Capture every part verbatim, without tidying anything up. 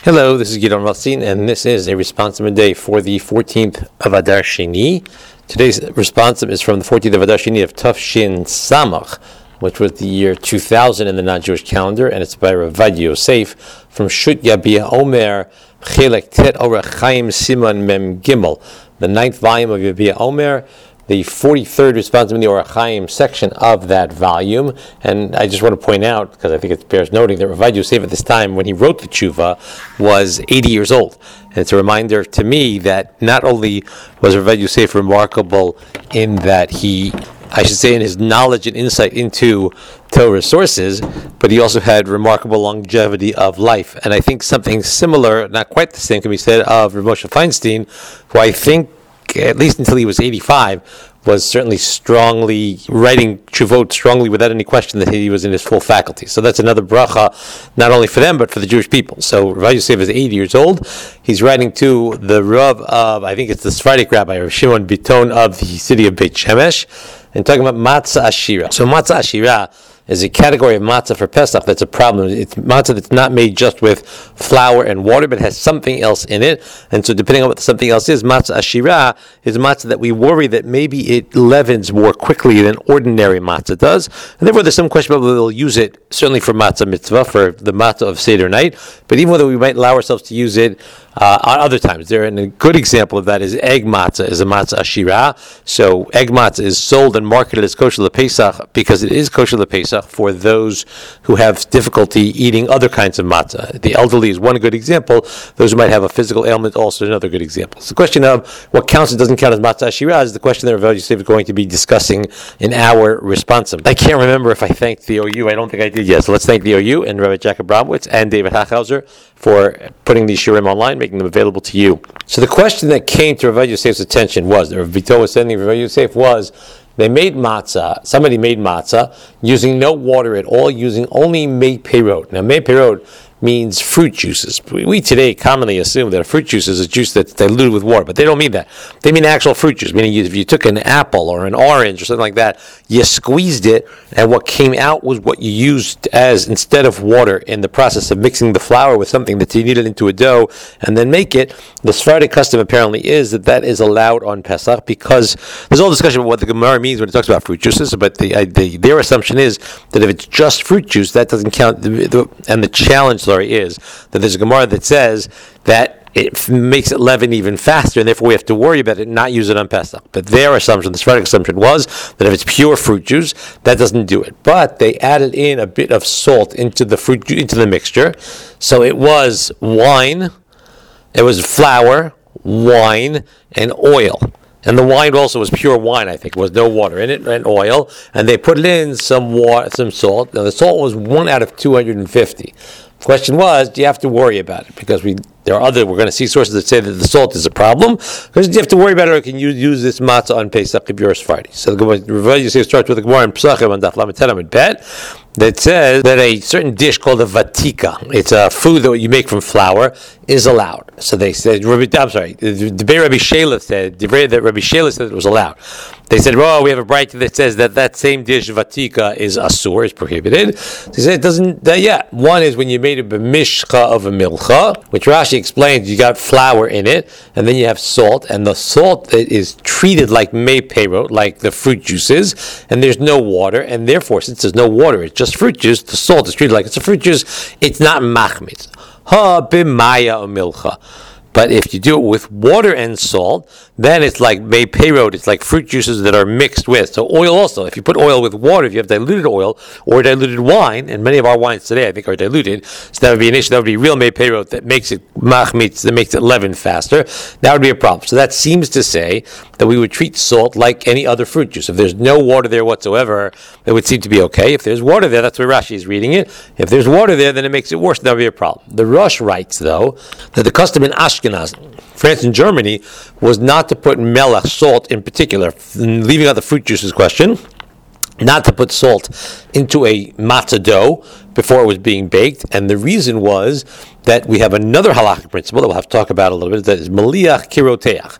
Hello, this is Gidon Rothstein, and this is a responsive day for the fourteenth of Adar Sheni. Today's responsive is from the fourteenth of Adar Sheni of Tafshin Samach, which was the year two thousand in the non-Jewish calendar, and it's by Ravad Yosef from Shut Yabia Omer, Chelek Tet Orach Chaim Siman Mem Gimel, the ninth volume of Yabia Omer, the forty-third responsive in the Orach Chaim section of that volume. And I just want to point out, because I think it bears noting, that Ravad Yosef at this time, when he wrote the tshuva, was eighty years old. And it's a reminder to me that not only was Ravad Yosef remarkable in that he, I should say, in his knowledge and insight into Torah sources, but he also had remarkable longevity of life. And I think something similar, not quite the same, can be said of Rav Moshe Feinstein, who I think, at least until he was eighty-five, was certainly strongly writing Tshuvot strongly without any question that he was in his full faculty. So that's another bracha, not only for them, but for the Jewish people. So Rav Yosef is eighty years old. He's writing to the Rav of, I think it's the Sephardic rabbi, Rav Shimon Biton of the city of Beit Shemesh, and talking about matzah ashira. So matzah ashira is a category of matzah for Pesach that's a problem. It's matzah that's not made just with flour and water, but has something else in it. And so depending on what something else is, matzah ashira is matzah that we worry that maybe it leavens more quickly than ordinary matzah does. And therefore there's some question about whether we'll use it, certainly for matzah mitzvah, for the matzah of Seder night, but even whether we might allow ourselves to use it Uh, on other times. There, and a good example of that is egg matzah, is a matzah ashira. So egg matzah is sold and marketed as kosher lePesach because it is kosher lePesach for those who have difficulty eating other kinds of matzah. The elderly is one good example. Those who might have a physical ailment also another good example. So the question of what counts and doesn't count as matzah ashira is the question that Rav Yosef is going to be discussing in our responsive. I can't remember if I thanked the O U. I don't think I did yet. So let's thank the O U and Rabbi Jacob Bromwitz and David Hachhauser for putting these shiurim online, making them available to you. So the question that came to Rav Yosef's attention was, that Rav Vito was sending Rav Yosef was, they made matzah, somebody made matzah, using no water at all, using only mei perot. Now mei perot means fruit juices. We today commonly assume that a fruit juice is a juice that's diluted with water, but they don't mean that. They mean actual fruit juice, meaning if you took an apple or an orange or something like that, you squeezed it, and what came out was what you used as, instead of water, in the process of mixing the flour with something that you kneaded into a dough and then make it. The Sephardic custom apparently is that that is allowed on Pesach, because there's all discussion about what the Gemara means when it talks about fruit juices, but the, uh, the their assumption is that if it's just fruit juice, that doesn't count. The, the, and the challenge is that there's a Gemara that says that it f- makes it leaven even faster, and therefore we have to worry about it, not use it on Pesach. But their assumption, the Sephardic assumption, was that if it's pure fruit juice, that doesn't do it. But they added in a bit of salt into the fruit ju- into the mixture, so it was wine, it was flour, wine, and oil. And the wine also was pure wine, I think. There was no water in it, and oil. And they put in some water, some salt. Now the salt was one out of two hundred fifty. The question was, do you have to worry about it? Because we there are other, we're going to see sources that say that the salt is a problem. Because do you have to worry about it, or can you use this matzah on Pesach if you're a Sephardi? So the Gemara, you say, starts with the Gemara in Pesachim on Daf Lamed Tet Amud Bet, that says that a certain dish called a vatika, it's a food that you make from flour, is allowed. So they said, I'm sorry, the debate Rabbi Shelah said, the that Rabbi Shelah said it was allowed. They said, well, we have a brayta that says that that same dish, vatika, is asur, is prohibited. So they said it doesn't, uh, yeah. One is when you made a b'mishcha of a milcha, which Rashi explains, you got flour in it, and then you have salt, and the salt is treated like mei perot, like the fruit juices, and there's no water, and therefore, since there's no water, it's just fruit juice, the salt is treated like it's a fruit juice, it's not machmitz. Ha b'maya o milcha. But if you do it with water and salt, then it's like mei perot, it's like fruit juices that are mixed with. So oil also, if you put oil with water, if you have diluted oil or diluted wine, and many of our wines today I think are diluted, so that would be an issue, that would be real mei perot that makes it machmitz, that makes it leaven faster, that would be a problem. So that seems to say that we would treat salt like any other fruit juice. If there's no water there whatsoever, it would seem to be okay. If there's water there, that's where Rashi is reading it. If there's water there, then it makes it worse, that would be a problem. The Rosh writes, though, that the custom in Ashkenaz, France and Germany, was not to put melech, salt in particular, leaving out the fruit juices question, not to put salt into a matzah dough before it was being baked. And the reason was that we have another halakhic principle that we'll have to talk about a little bit, that is maliach kiroteach,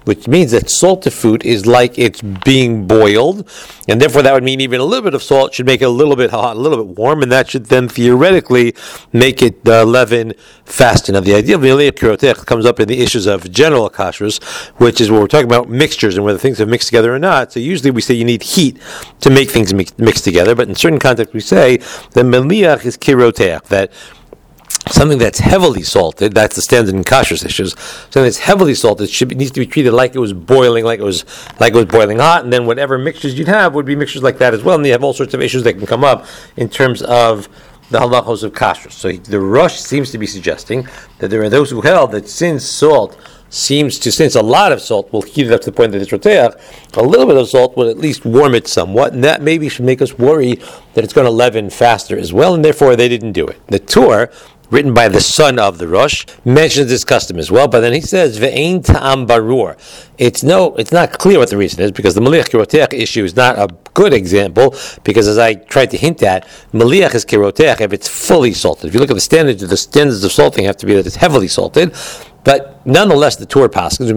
which means that salted food is like it's being boiled, and therefore that would mean even a little bit of salt should make it a little bit hot, a little bit warm, and that should then theoretically make it uh, leaven faster. Now, the idea of Melech Kirotech comes up in the issues of general kashrus, which is where we're talking about mixtures and whether things have mixed together or not. So usually we say you need heat to make things mix, mix together, but in certain contexts we say that Melech is Kirotech, that something that's heavily salted, that's the standard in kashrus issues, something that's heavily salted should be, needs to be treated like it was boiling, like it was like it was boiling hot, and then whatever mixtures you'd have would be mixtures like that as well, and you have all sorts of issues that can come up in terms of the halachos of kashrus. So the Rosh seems to be suggesting that there are those who held that since salt seems to, since a lot of salt will heat it up to the point that it's roteach, a little bit of salt will at least warm it somewhat, and that maybe should make us worry that it's going to leaven faster as well, and therefore they didn't do it. The Tur, written by the son of the Rosh, mentions this custom as well, but then he says, Ve'ein ta'am barur. It's no, it's not clear what the reason is, because the Melech Kirotech issue is not a good example, because as I tried to hint at, Melech is Kirotech if it's fully salted. If you look at the standards, the standards of salting have to be that it's heavily salted, but nonetheless, the Tur passes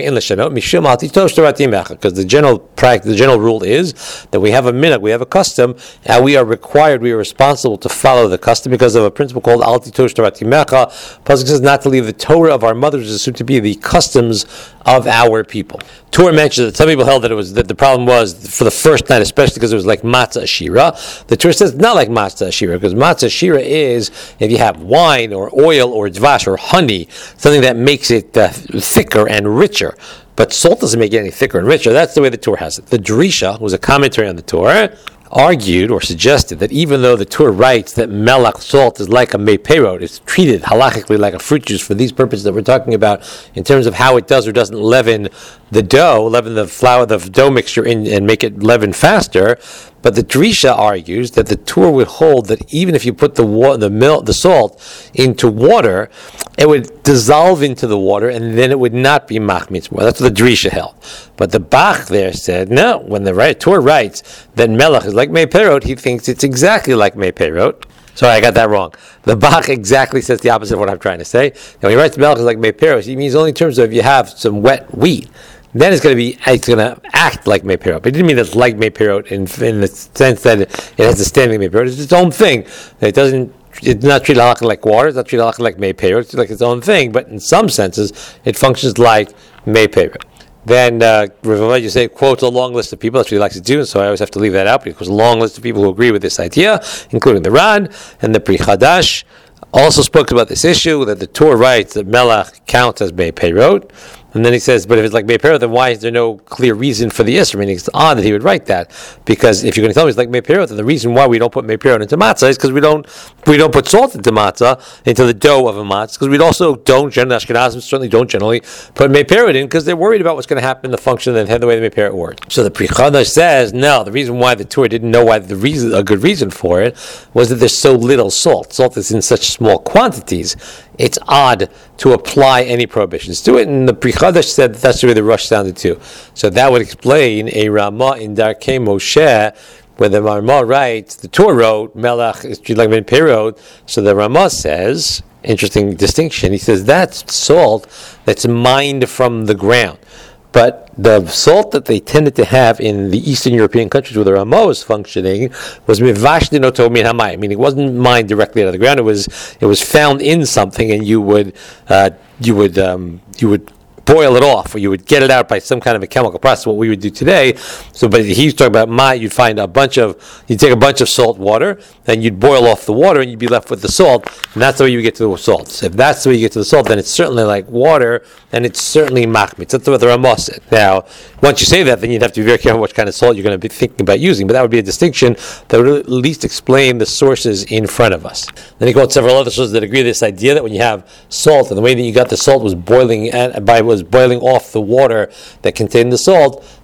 because the general practice, the general rule is that we have a minhag, we have a custom, and we are required, we are responsible to follow the custom because of a principle called Al Titosh Torah Timecha. Pasuk says not to leave the Torah of our mothers, is assumed to be the customs of our people. Tur mentions that some people held that it was that the problem was for the first night, especially because it was like matzah ashira. The Tur says not like matzah ashira, because matzah ashira is if you have wine or oil or dvash or honey, something that makes it uh, thicker and richer. But salt doesn't make it any thicker and richer. That's the way the Tur has it. The Drisha, who was a commentary on the Tur, argued or suggested that even though the Tur writes that melach, salt, is like a mei perot, it's treated halachically like a fruit juice for these purposes that we're talking about in terms of how it does or doesn't leaven the dough, leaven the flour, the dough mixture in and make it leaven faster. But the Drisha argues that the Tur would hold that even if you put the wa- the milk, the salt into water, it would dissolve into the water and then it would not be machmitz more. That's what the Drisha held. But the Bach there said, no, when the right, Tur writes that melech is like mei perot, he thinks it's exactly like mei perot. Sorry, I got that wrong. The Bach exactly says the opposite of what I'm trying to say. Now, when he writes melech is like mei perot, he means only in terms of if you have some wet wheat, then it's going to be, it's going to act like mei perot. But it didn't mean it's like mei perot in, in the sense that it has the standing mei perot. It's its own thing. It doesn't, it's not treated like water. It's not treated like mei perot. It's like its own thing. But in some senses, it functions like mei perot. Then uh, Rav Ovadia say quotes a long list of people. That's what he likes to do, and so I always have to leave that out because a long list of people who agree with this idea, including the Ran and the Pri Chadash, also spoke about this issue that the Tur writes that melach counts as mei perot. And then he says, but if it's like mei perot, then why is there no clear reason for the Isser? Meaning it's odd that he would write that, because if you're going to tell me it's like mei perot, then the reason why we don't put mei perot into matzah is because we don't we don't put salt into matzah, into the dough of a matzah, because we also don't, generally Ashkenazim certainly don't generally put mei perot in, because they're worried about what's going to happen in the function and the way the mei perot works. So the Pri Chadash says, no, the reason why the Tur didn't know why the reason, a good reason for it, was that there's so little salt. Salt is in such small quantities. It's odd to apply any prohibitions to it, and the Pri Chadash said that that's the way the Rosh sounded too. So that would explain a Ramah in Darkei Moshe, where the Ramah writes, the Tur wrote, Melach is treated like mei perot. So the Ramah says, interesting distinction, he says that's salt that's mined from the ground. But the salt that they tended to have in the Eastern European countries where the Ramah was functioning was mivashtin oto min hamayim, meaning it wasn't mined directly out of the ground. It was it was found in something, and you would uh, you would um, you would boil it off, or you would get it out by some kind of a chemical process, what we would do today. So, but he's talking about my, you'd find a bunch of, you'd take a bunch of salt water, then you'd boil off the water, and you'd be left with the salt, and that's the way you get to the salt. So if that's the way you get to the salt, then it's certainly like water, and it's certainly machmitz. That's what the Ramah said. Now, once you say that, then you'd have to be very careful what kind of salt you're going to be thinking about using, but that would be a distinction that would at least explain the sources in front of us. Then he quotes several other sources that agree with this idea that when you have salt, and the way that you got the salt was boiling, and by was boiling off the water that contained the salt,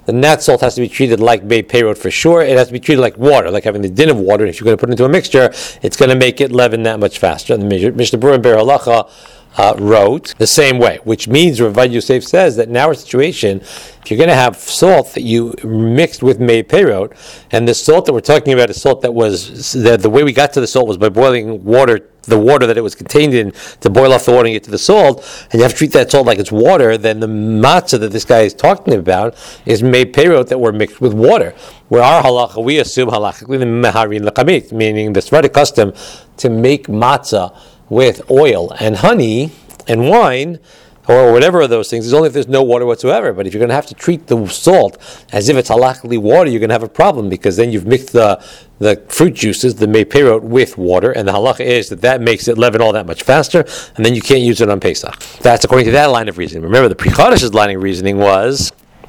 then that salt has to be treated like Mei Perot for sure. It has to be treated like water, like having the din of water. If you're going to put it into a mixture, it's going to make it leaven that much faster. And the Mishnah Berurah and Be'er Halacha Uh, wrote the same way, which means Rav Yosef says that in our situation, if you're going to have salt that you mixed with Mei Perot, and the salt that we're talking about is salt that was, the, the way we got to the salt was by boiling water, the water that it was contained in, to boil off the water and get to the salt, and you have to treat that salt like it's water, then the matzah that this guy is talking about is Mei Perot that were mixed with water. Where our halacha, we assume halachically the meharin l'chamit, meaning the Sephardic custom to make matzah with oil and honey and wine, or whatever of those things, is only if there's no water whatsoever. But if you're going to have to treat the salt as if it's halachically water, you're going to have a problem, because then you've mixed the the fruit juices, the Mei Perot, with water, and the halacha is that that makes it leaven all that much faster, and then you can't use it on Pesach. That's according to that line of reasoning. Remember, the Pri Chadash's line of reasoning was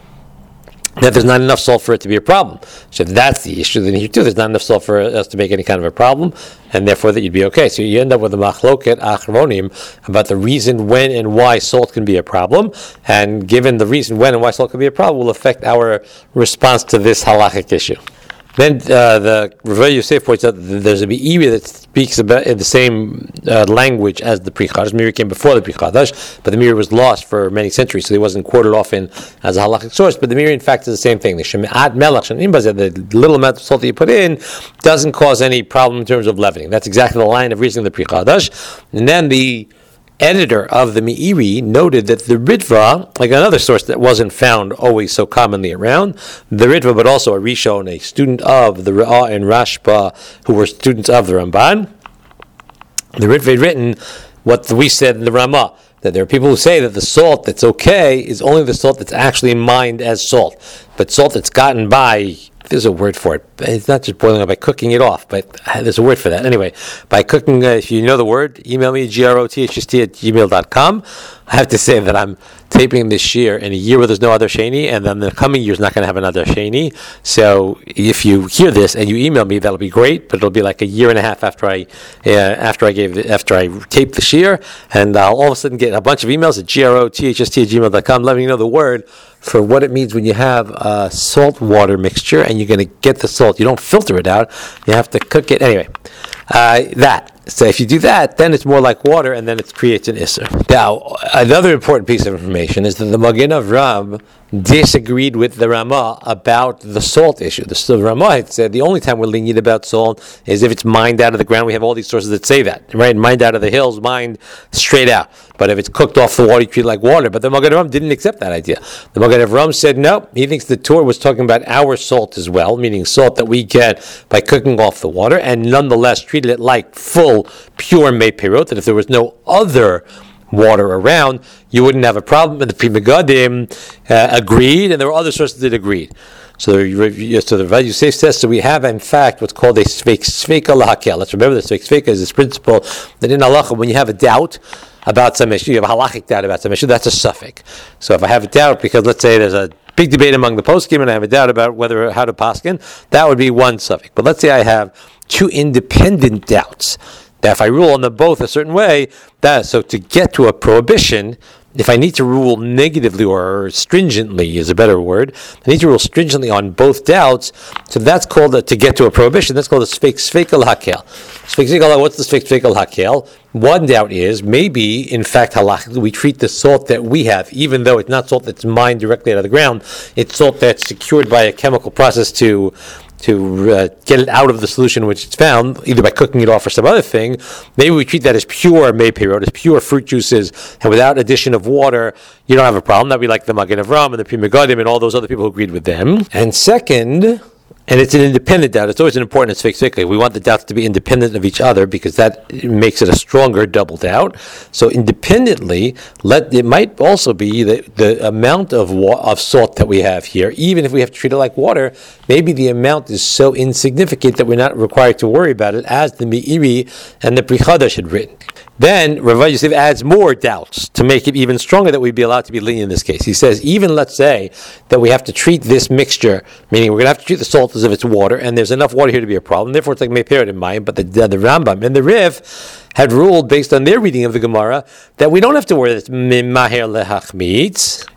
that there's not enough salt for it to be a problem. So if that's the issue, then here too, there's not enough salt for us to make any kind of a problem, and therefore that you'd be okay. So you end up with a machloket achronim about the reason when and why salt can be a problem, and given the reason when and why salt can be a problem will affect our response to this halachic issue. Then uh, the Rav Yosef points out that there's a Meiri that speaks about in the same uh, language as the Pri Chadash. Meiri came before the Pri Chadash, but the Meiri was lost for many centuries, so he wasn't quoted often as a halachic source. But the Meiri, in fact, is the same thing. The Sheme'at Melach Shenim, the little amount of salt that you put in, doesn't cause any problem in terms of leavening. That's exactly the line of reasoning of the Pri Chadash. And then the editor of the Meiri noted that the Ritva, like another source that wasn't found always so commonly around, the Ritva, but also a Rishon, a student of the Ra'ah and Rashba, who were students of the Ramban, the Ritva had written what we said in the Ramah, that there are people who say that the salt that's okay is only the salt that's actually mined as salt, but salt that's gotten by, there's a word for it. It's not just boiling it, by cooking it off, but there's a word for that. Anyway, by cooking, uh, if you know the word, email me, G R O T H S T at gmail dot com. I have to say that I'm taping this year in a year where there's no other Sheni, and then the coming year is not going to have another Sheni. So if you hear this and you email me, that'll be great, but it'll be like a year and a half after I uh, after I gave after I taped the year, and I'll all of a sudden get a bunch of emails at G R O T H S T at gmail dot com letting me know the word for what it means when you have a salt water mixture and you're going to get the salt. You don't filter it out. You have to cook it. Anyway, uh, that. So if you do that, then it's more like water, and then it creates an isser. Now, another important piece of information is that the Magen Avram disagreed with the Ramah about the salt issue. The, the Ramah had said the only time we're lenient about salt is if it's mined out of the ground. We have all these sources that say that, right? Mined out of the hills, mined straight out. But if it's cooked off the water, you treat it like water. But the Magen Avram didn't accept that idea. The Magen Avram said no. He thinks the Torah was talking about our salt as well, meaning salt that we get by cooking off the water, and nonetheless treated it like full, pure Mei Perot, that if there was no other water around, you wouldn't have a problem. And the Pri Megadim uh, agreed, and there were other sources that agreed. So the, so the Rav Yosef says, so we have in fact what's called a Sveik Sveika Lahakel. Let's remember that Sveik Sveika is this principle that in halacha, when you have a doubt about some issue, you have a halachic doubt about some issue, that's a suffix. So if I have a doubt, because let's say there's a big debate among the poskim and I have a doubt about whether how to paskin, that would be one suffix. But let's say I have two independent doubts. That if I rule on them both a certain way, that so to get to a prohibition, if I need to rule negatively or stringently is a better word, I need to rule stringently on both doubts. So that's called a, to get to a prohibition. That's called a Sveik Sveika Lahakel. Sveik Sveika, what's the Sveik Sveika Lahakel? One doubt is maybe, in fact, halachically, we treat the salt that we have, even though it's not salt that's mined directly out of the ground, it's salt that's secured by a chemical process to. to uh, get it out of the solution in which it's found, either by cooking it off or some other thing. Maybe we treat that as pure Mei Perot, as pure fruit juices, and without addition of water, you don't have a problem. That would be like the Magen Avram and the Pri Megadim and all those other people who agreed with them. And second, and it's an independent doubt. It's always an important Sveik Sveika. We want the doubts to be independent of each other because that makes it a stronger double doubt. So independently, let it might also be the, the amount of wa- of salt that we have here, even if we have to treat it like water, maybe the amount is so insignificant that we're not required to worry about it, as the Meiri and the Pri Chadash had written. Then Rav Yosef adds more doubts to make it even stronger that we'd be allowed to be lenient in this case. He says, even let's say that we have to treat this mixture, meaning we're going to have to treat the salt as if it's water, and there's enough water here to be a problem, therefore it's like Mei Perot in mind, but the, the, the Rambam and the Riv had ruled, based on their reading of the Gemara, that we don't have to worry that it's Maher Lehachmitz,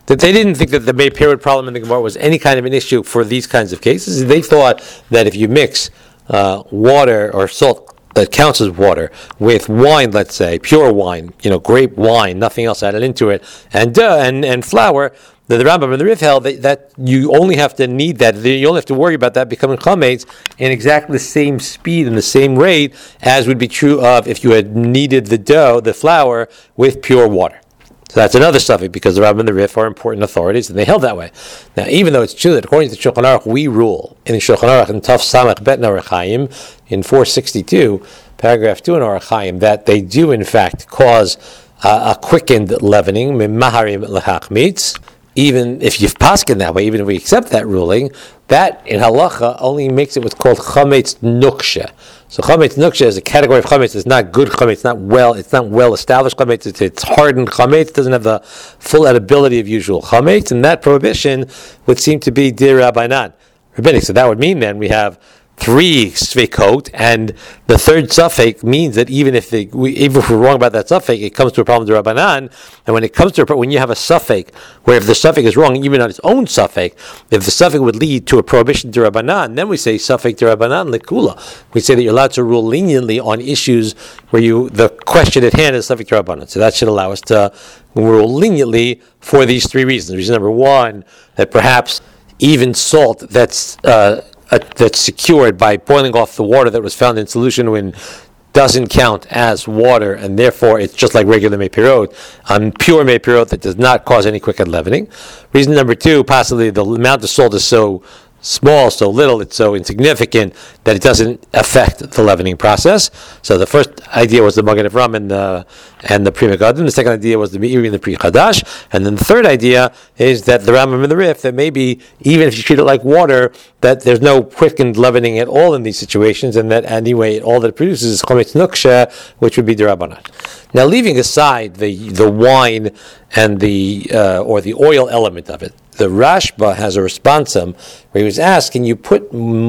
that they didn't think that the May period problem in the Gemara was any kind of an issue for these kinds of cases. They thought that if you mix uh, water or salt that counts as water with wine, let's say pure wine, you know, grape wine, nothing else added into it, and uh, and and flour, the, the Rambam and the Rif held that, that you only have to need that. You only have to worry about that becoming chametz in exactly the same speed and the same rate as would be true of if you had kneaded the dough, the flour, with pure water. So that's another suffix because the Rambam and the Rif are important authorities, and they held that way. Now, even though it's true that according to the Shulchan Aruch, we rule in the Shulchan Aruch in Taf Samach Bet Orach Chaim in four sixty-two, paragraph two in Orach Chaim, that they do in fact cause uh, a quickened leavening, mimaharim lehachmitz. Even if you've paskin that way, even if we accept that ruling, that in halacha only makes it what's called chametz nuksha. So chametz nuksha is a category of chametz. It's not good chametz. It's not well. It's not well established chametz. It's, it's hardened chametz. It doesn't have the full edibility of usual chametz, and that prohibition would seem to be dir rabbanan, rabbinic. So that would mean then we have three sfeikot, and the third suffix means that even if they, we, even if we're wrong about that suffix, it comes to a problem to Rabbanan. And when it comes to a, when you have a suffix where if the suffix is wrong, even on its own suffix, if the suffix would lead to a prohibition to Rabbanan, then we say suffix to Rabbanan lekula. We say that you're allowed to rule leniently on issues where you the question at hand is suffix to Rabbanan. So that should allow us to rule leniently for these three reasons. Reason number one, that perhaps even salt that's uh, Uh, that's secured by boiling off the water that was found in solution when doesn't count as water, and therefore it's just like regular mei pirot, um, pure mei pirot that does not cause any quickened leavening. Reason number two, possibly the amount of salt is so small, so little, it's so insignificant that it doesn't affect the leavening process. So the first idea was the Magen Avraham and the and the Pri Megadim. The second idea was the Meiri and the Pri Chadash. And then the third idea is that the Rambam and the Rif, that maybe even if you treat it like water, that there's no quickened leavening at all in these situations, and that anyway all that it produces is chametz nuksha, which would be d'Rabbanan. Now, leaving aside the the wine and the uh, or the oil element of it, the Rashba has a responsum where he was asked, can you put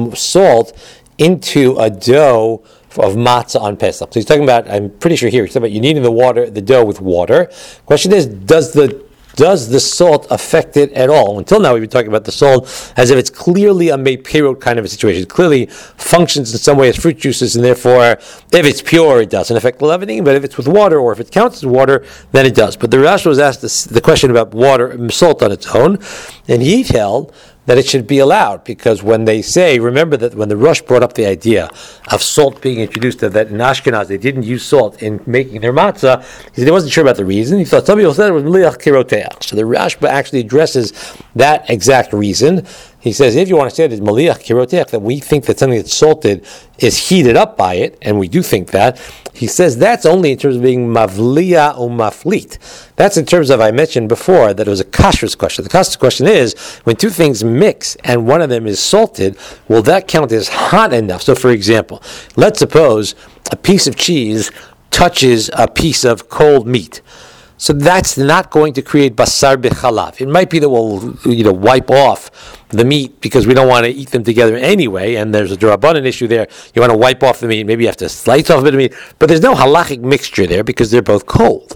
salt into a dough of matzah on Pesach? So he's talking about, I'm pretty sure here, he's talking about you kneading the water, the dough with water. Question is, does the does the salt affect it at all? Until now, we've been talking about the salt as if it's clearly a mei pirot kind of a situation. It clearly functions in some way as fruit juices, and therefore, if it's pure, it doesn't affect the leavening, but if it's with water, or if it counts as water, then it does. But the Rashi was asked this, the question about water, salt on its own, and he held that it should be allowed, because when they say, remember that when the Rosh brought up the idea of salt being introduced, that in Ashkenaz they didn't use salt in making their matzah, he said he wasn't sure about the reason. He thought some people said it was meliach kiroteach. So the Rashba actually addresses that exact reason. He says, if you want to say that it's meliach kiroteach, that we think that something that's salted is heated up by it, and we do think that, he says that's only in terms of being mavliya or maflit. That's in terms of, I mentioned before, that it was a kashrus question. The kashrus question is, when two things mix and one of them is salted, will that count as hot enough? So for example, let's suppose a piece of cheese touches a piece of cold meat. So that's not going to create basar b'chalav. It might be that we'll, you know, wipe off the meat because we don't want to eat them together anyway, and there's a d'Rabbanan issue there. You want to wipe off the meat, maybe you have to slice off a bit of meat, but there's no halachic mixture there because they're both cold.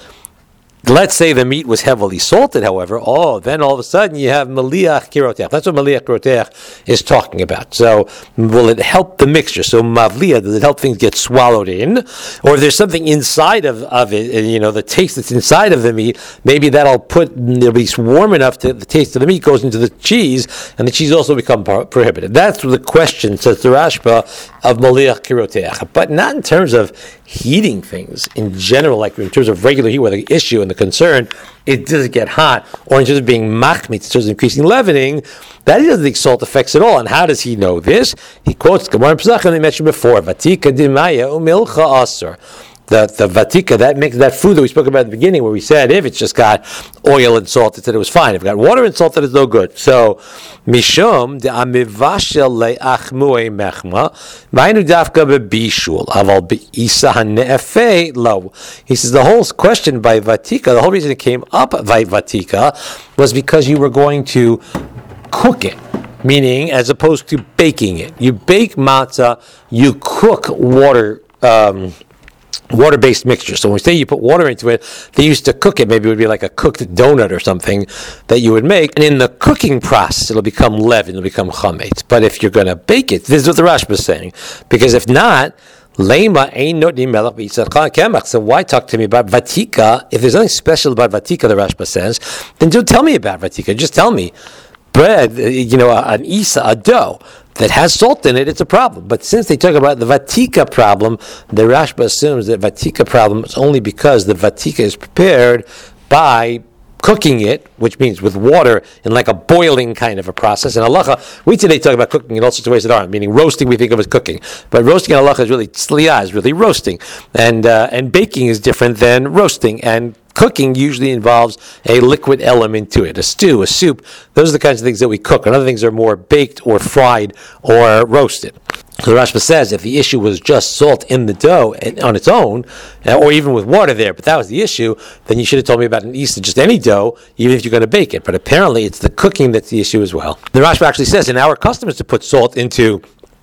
Let's say the meat was heavily salted, however. Oh, then all of a sudden you have meliach kirotech. That's what meliach kirotech is talking about. So, will it help the mixture? So, mavliya, does it help things get swallowed in? Or if there's something inside of, of it, you know, the taste that's inside of the meat, maybe that'll put, it'll be warm enough that the taste of the meat goes into the cheese, and the cheese also become pro- prohibited. That's the question, says the Rashba, of meliach kirotech. But not in terms of heating things in general, like in terms of regular heat, where the issue and the concern, it doesn't get hot, or in terms of being machmit, in terms of increasing leavening, that he doesn't think salt affects at all. And how does he know this? He quotes Gemara and Pesach, and I mentioned before, Vatika dimaya umilcha asur. The the vatika, that makes that food that we spoke about at the beginning, where we said if it's just got oil and salt, it said it was fine. If it got water and salt, then it's no good. So, mishum de amivashel leachmue mechma, vaynu dafka bebishul aval beisa hanefe lo. He says the whole question by vatika, the whole reason it came up by vatika, was because you were going to cook it. Meaning, as opposed to baking it, you bake matzah, you cook water. Um, water-based mixture. So when we say you put water into it, they used to cook it. Maybe it would be like a cooked donut or something that you would make. And in the cooking process, it'll become leaven, it'll become chametz. But if you're going to bake it, this is what the Rashba is saying. Because if not, Lema ain't notni melech b'yitzchak kemach. So why talk to me about vatika? If there's nothing special about vatika, the Rashba says, then don't tell me about vatika. Just tell me. Bread, you know, an isa, a dough that has salt in it, it's a problem. But since they talk about the vatika problem, the Rashba assumes that vatika problem is only because the vatika is prepared by cooking it, which means with water in like a boiling kind of a process. And halacha, we today talk about cooking in all sorts of ways that aren't, meaning roasting we think of as cooking. But roasting in halacha is really, tzliya is really roasting. And, uh, and baking is different than roasting. And cooking usually involves a liquid element to it, a stew, a soup. Those are the kinds of things that we cook. And other things are more baked or fried or roasted. So the Rashba says if the issue was just salt in the dough on its own, or even with water there, but that was the issue, then you should have told me about an yeast of just any dough, even if you're going to bake it. But apparently it's the cooking that's the issue as well. The Rashba actually says in our custom is to put salt into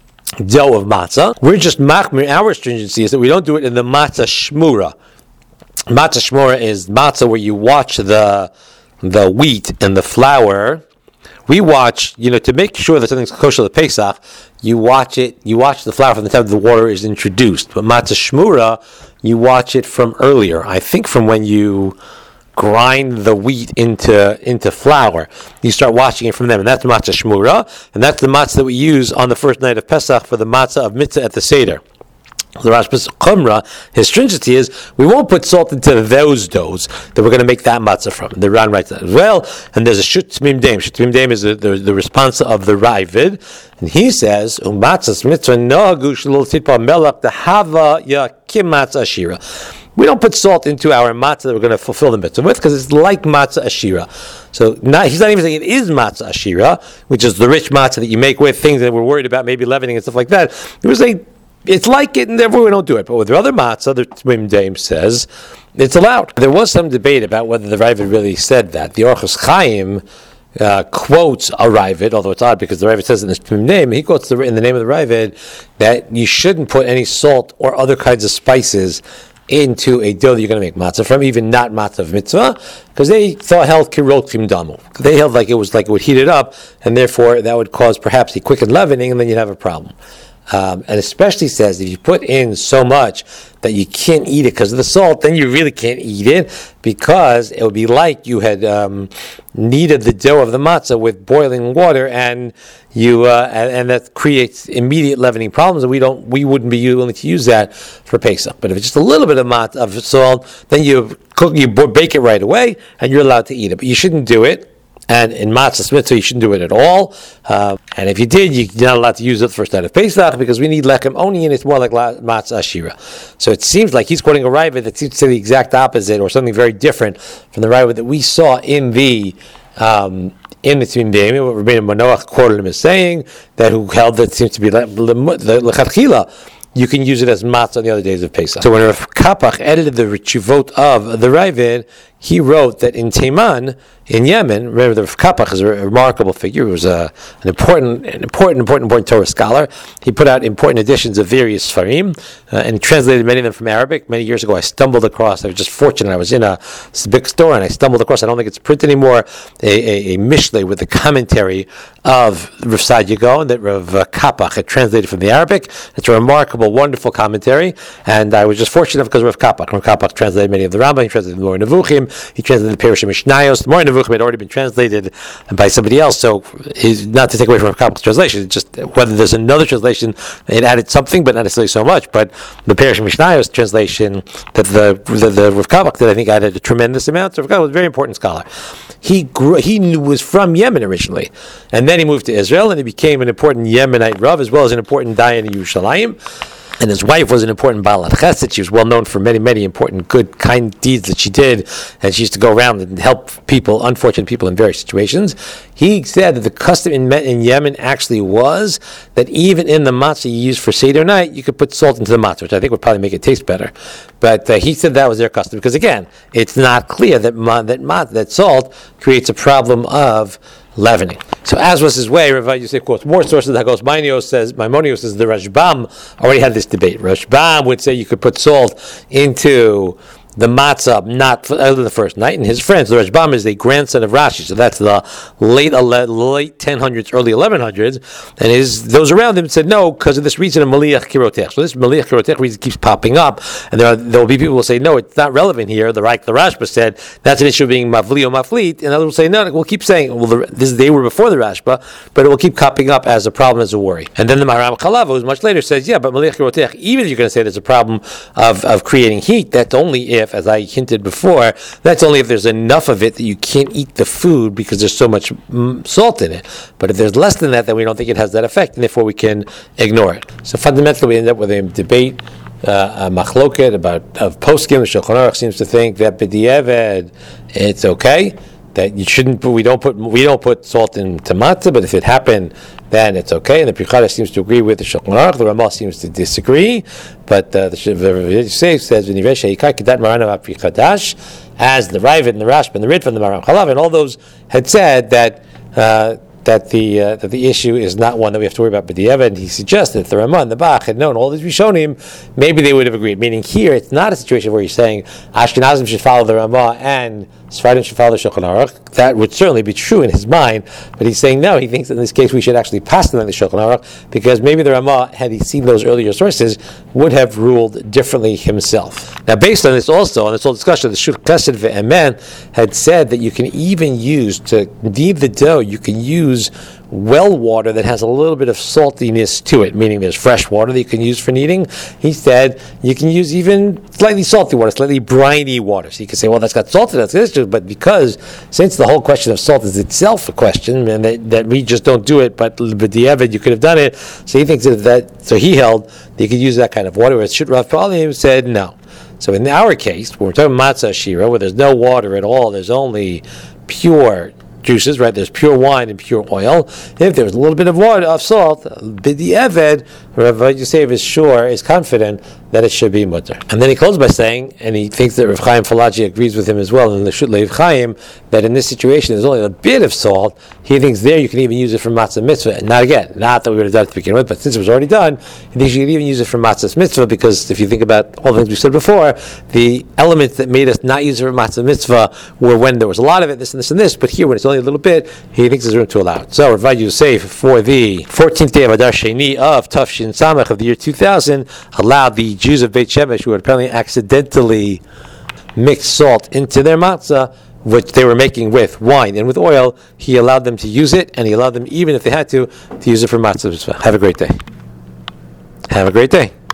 dough of matzah. We're just machmir. Our stringency is that we don't do it in the matzah shmura. Matzah shmura is matzah where you watch the the wheat and the flour. We watch, you know, to make sure that something's kosher to Pesach, you watch it, you watch the flour from the time the water is introduced. But matzah shmura, you watch it from earlier. I think from when you grind the wheat into into flour. You start watching it from them, and that's matzah shmura, and that's the matzah that we use on the first night of Pesach for the matzah of mitzvah at the Seder. The Rashba's chumrah, his stringency is, we won't put salt into those doughs that we're going to make that matzah from. The Ran writes that as well, and there's a shut tmim daim. Shut tmim daim is the, the, the response of the Ravid, and he says, umatzas mitzvah nohagu shalol titpa melach dehava yakim matzah ashira. We don't put salt into our matzah that we're going to fulfill the mitzvah with, because it's like matzah ashira. So not, he's not even saying it is matzah ashira, which is the rich matzah that you make with things that we're worried about, maybe leavening and stuff like that. It was a It's like it, and therefore we don't do it. But with the other matzah, the Tmim Daim says it's allowed. There was some debate about whether the Ravid really said that. The Orchos Chaim uh, quotes a Ravid, although it's odd because the Ravid says in the Tmim Daim, he quotes the, in the name of the Ravid that you shouldn't put any salt or other kinds of spices into a dough that you're going to make matzah from, even not matzah of mitzvah, because they thought held kirot kim damu. They held like it was like it would heat it up, and therefore that would cause perhaps a quickened leavening, and then you'd have a problem. Um, and especially says if you put in so much that you can't eat it because of the salt, then you really can't eat it, because it would be like you had um, kneaded the dough of the matzah with boiling water, and you uh, and, and that creates immediate leavening problems. And we don't, we wouldn't be willing to use that for Pesach. But if it's just a little bit of mat of salt, then you cook, you bake it right away, and you're allowed to eat it. But you shouldn't do it. And in matzah mitzvah, you shouldn't do it at all. Uh, and if you did, you're not allowed to use it the first night of Pesach, because we need lechem only, and it's more like matzah ashira. So it seems like he's quoting a Ravid that seems to say the exact opposite, or something very different from the Ravid that we saw in the um, in the Tmim Daim. What Rabbeinu Manoach quoted him as saying, that who held that seems to be the lechatchila. You can use it as matzah on the other days of Pesach. So when Rav Kapach edited the Rechuvot of the Ravid, he wrote that in Teiman, in Yemen, remember the Rav Kapach is a remarkable figure. He was a, an important, an important, important, important Torah scholar. He put out important editions of various Sfarim, uh, and translated many of them from Arabic. Many years ago, I stumbled across, I was just fortunate, I was in a big store, and I stumbled across, I don't think it's printed anymore, a, a, a Mishlei with the commentary of Rav Saadia Gaon that Rav Kapach had translated from the Arabic. It's a remarkable, wonderful commentary, and I was just fortunate because of Rav Kapach. Rav Kapach translated many of the Rambam, he translated the Moreh Nevuchim, he translated the Perush Mishnayos. The Moreh Nevuchim had already been translated by somebody else, so he's not to take away from Rav Kapach's translation, it's just whether there's another translation, it added something, but not necessarily so much. But the Perush Mishnayos translation that the the, the Rav Kapach did, I think, added a tremendous amount. So Rav Kapach was a very important scholar. He grew, he was from Yemen originally, and then he moved to Israel, and he became an important Yemenite Rav, as well as an important Dayan in Yerushalayim. And his wife was an important Baalat Chesed. She was well known for many, many important good, kind deeds that she did. And she used to go around and help people, unfortunate people in various situations. He said that the custom in, in Yemen actually was that even in the matzah you use for Seder night, you could put salt into the matzah, which I think would probably make it taste better. But uh, he said that was their custom. Because again, it's not clear that ma- that, ma- that salt creates a problem of leavening. So as was his way, Rav Yosef quotes more sources. Hagos Maimonides says, Maimonides says the Rashbam already had this debate. Rashbam would say you could put salt into the matzah, not for the first night, and his friends. The Rashbam is the grandson of Rashi, so that's the late late ten hundreds, early eleven hundreds, and his those around him said no because of this reason of Maliach Kirotech. So this Maliach Kirotech reason keeps popping up, and there are, there will be people who will say no, it's not relevant here. The right, the Rashba said that's an issue of being mavli or maflit, and others will say no, we'll keep saying well, the, this they were before the Rashba, but it will keep popping up as a problem, as a worry. And then the Maharam Chalav, who's much later, says yeah, but Maliach Kirotech, even if you're going to say there's a problem of of creating heat, that's only if, as I hinted before, that's only if there's enough of it that you can't eat the food because there's so much mm, salt in it. But if there's less than that, then we don't think it has that effect, and therefore we can ignore it. So fundamentally, we end up with a debate, uh, a machloket about of poskim. Shulchan Aruch seems to think that b'diavad it's okay, that you shouldn't. We don't put we don't put salt into matzah, but if it happened, then it's okay. And the Pri Chadash seems to agree with the Shulchan Aruch. The Ramah seems to disagree, but uh, the Yosef says v'nivei sheikar kedat maranav Pri Chadash, as the Ravid and the Rashba and the Rid from the Maharam Chalav, and all those had said that. Uh, that the uh, that the issue is not one that we have to worry about. But the Evan, he suggested if the Ramah and the Bach had known all these Rishonim, maybe they would have agreed. Meaning here, it's not a situation where he's saying Ashkenazim should follow the Ramah and Sephardim should follow the Shulchan Aruch. That would certainly be true in his mind, but he's saying no. He thinks that in this case we should actually pass them the Shulchan Aruch because maybe the Ramah, had he seen those earlier sources, would have ruled differently himself. Now, based on this also, on this whole discussion, the Shulchan Chesed ve'emen had said that you can even use to knead the dough. You can use well water that has a little bit of saltiness to it, meaning there's fresh water that you can use for kneading. He said you can use even slightly salty water, slightly briny water. So you can say, well, that's got salt in it, that's good, but because since the whole question of salt is itself a question, and that, that we just don't do it, but b'diavad you could have done it, so he thinks that, that so he held that you could use that kind of water, whereas Shut Rav Palim said no. So in our case, when we're talking matzah shira, where there's no water at all, there's only pure juices, right? There's pure wine and pure oil. If there's a little bit of water, of salt, b'diavad, Rav Yosef is sure, is confident that it should be mutter. And then he closes by saying, and he thinks that Rav Chaim Falaji agrees with him as well, in the Shut Leiv Chaim, that in this situation there's only a bit of salt. He thinks there you can even use it for matzah mitzvah. And not again, not that we would have done it to begin with, but since it was already done, he thinks you can even use it for matzah mitzvah, because if you think about all the things we said before, the elements that made us not use it for matzah mitzvah were when there was a lot of it, this and this and this, but here when it's only a little bit, he thinks there's room to allow it. So Rav Yosef, for the fourteenth day of Adar Sheni of Tafshin Samach of the year two thousand, allowed the Jews of Beit Shemesh, who had apparently accidentally mixed salt into their matzah, which they were making with wine and with oil, he allowed them to use it, and he allowed them, even if they had to, to use it for matzah. Have a great day. Have a great day.